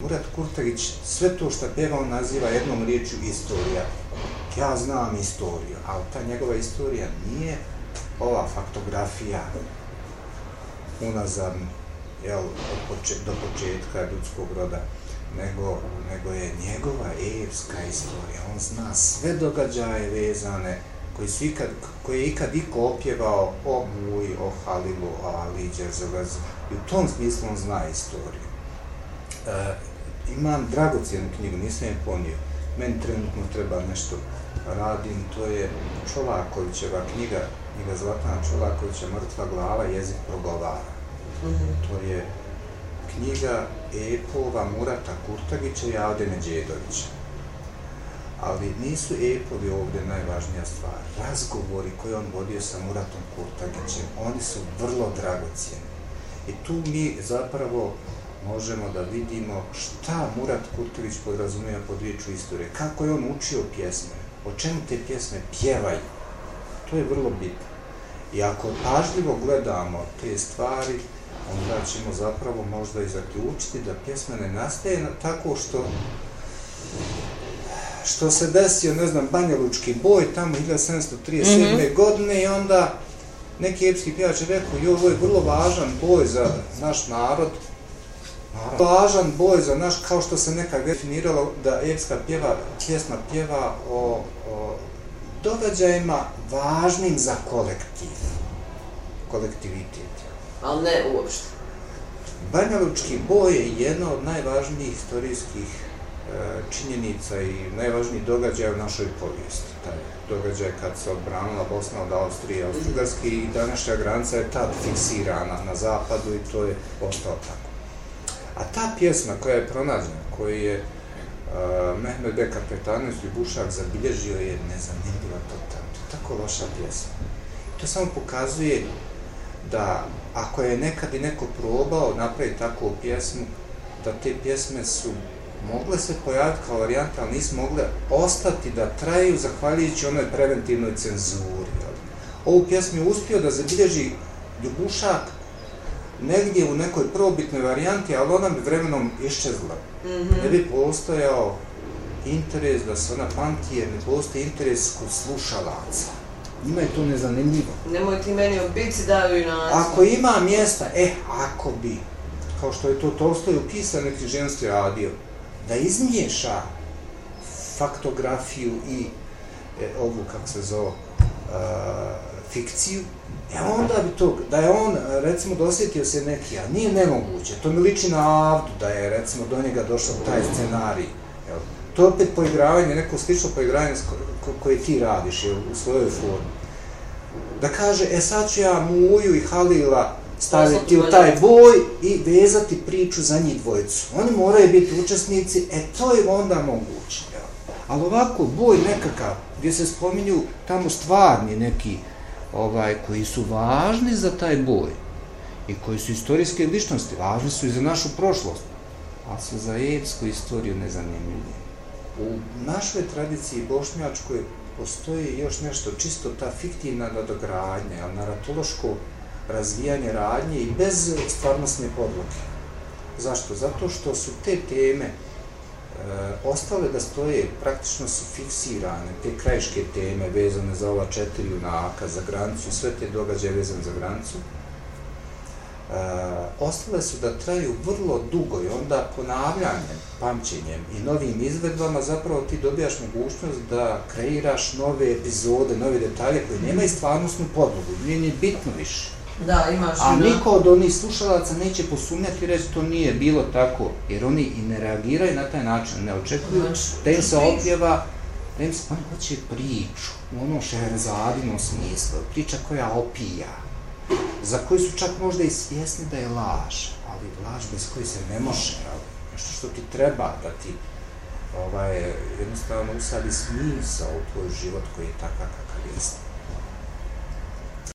Murat Kurtović sve to što peva on naziva jednom riječju istorija. Ja znam istoriju, ali ta njegova istorija nije ova faktografija unazad, do početka ljudskog roda, nego je njegova epska istorija. On zna sve događaje vezane koji je ikad iko opjevao o Muji, o Halilu, o Ali Đerzogazu. I u tom smislu on zna istoriju. Imam dragocjenu knjigu, nisam je ponio. Meni trenutno treba nešto radim, to je Čolakovićeva knjiga Zlatana Čolakovića Mrtva glava, jezik progovara. To je knjiga epova Murata Kurtovića i Avde Neđedovića. Ali nisu epovi ovdje najvažnija stvar. Razgovori koje on vodio sa Muratom Kurtovićem, oni su vrlo dragocjeni. I tu mi zapravo možemo da vidimo šta Murat Kurtović podrazumijeva pod riječju istorije, kako je on učio pjesme, o čemu te pjesme pjevaju. To je vrlo bitno. I ako pažljivo gledamo te stvari, onda ćemo zapravo možda i zaključiti da pjesma ne nastaje tako što se desio, ne znam, Banjalučki boj tamo 1737. godine i onda neki epski pjevač je rekao, ovo je vrlo važan boj za naš narod, važan boj za naš, kao što se nekad definiralo da epska pjesma pjeva o događajima važnim za kolektivitet. Ali ne uopšte. Banjalučki boj je jedna od najvažnijih historijskih činjenica i najvažnijih događaja u našoj povijesti. Taj događaj kad se odbranila Bosna od Austrije i Austro-Ugarske i današnja granica je tad fiksirana na zapadu i to je ostalo tako. A ta pjesma koja je pronađena, koju je Mehmed Beka Petanović Ljubušak zabilježio, je nezanimljiva totalno. To je tako loša pjesma. To samo pokazuje da ako je nekad i neko probao napraviti takvu pjesmu, da te pjesme su mogle se pojaviti kao varijanta, ali nisu mogle ostati da traju zahvaljujući onoj preventivnoj cenzuri. Ovu pjesmu je uspio da zabilježi Ljubušak negdje u nekoj prvobitnoj varijanti, ali ona bi vremenom iščezla. Ne bi postojao interes da se ona pamti, jer ne postoji interes kod slušalaca. Njima je to nezanimljivo. Nemoj ti meni obici daju i naziv. Ako ima mjesta, ako bi, kao što je to Tolstoj u pisanoj književnosti radio, da izmiješa faktografiju i ovu, kako se zove, fikciju, onda bi to, da je on, recimo, dosjetio se neki, a nije nemoguće, to mi liči na Avdu, da je, recimo, do njega došao taj scenarij. To je opet poigravanje, neko slično poigravanje koje ti radiš u svojoj formi. Da kaže, sad ću ja Muju i Halila staviti u taj boj i vezati priču za njih dvojicu. Oni moraju biti učesnici, to je onda moguće. Ali ovako, boj nekakav, gdje se spominju tamo stvarni neki koji su važni za taj boj i koji su istorijske ličnosti, važni su i za našu prošlost, ali su za epsku istoriju nezanimljivi. U našoj tradiciji bošnjačkoj postoji još nešto, čisto ta fiktivna nadogradnja, naratološko razvijanje radnje i bez stvarnostne podloge. Zašto? Zato što su te teme ostale da stoje, praktično su fiksirane, te krajiške teme vezane za ova 4 junaka, za granicu, sve te događaje vezane za granicu, ostale su da traju vrlo dugo i onda ponavljanjem, pamćenjem i novim izvedbama zapravo ti dobijaš mogućnost da kreiraš nove epizode, nove detalje koji nemaju stvarnostnu podlogu, nije ni bitno više. A niko od onih slušalaca neće posumnjati i reći to nije bilo tako, jer oni i ne reagiraju na taj način, ne očekuju da im se opjeva, da im se oni hoće priču, u onom Šeherezadinom smislu, priča koja opija, za koju su čak možda i svjesni da je laž, ali laž bez koje se ne može, nešto što ti treba da ti jednostavno usadi smisao u tvoj život koji je takav kakav jeste.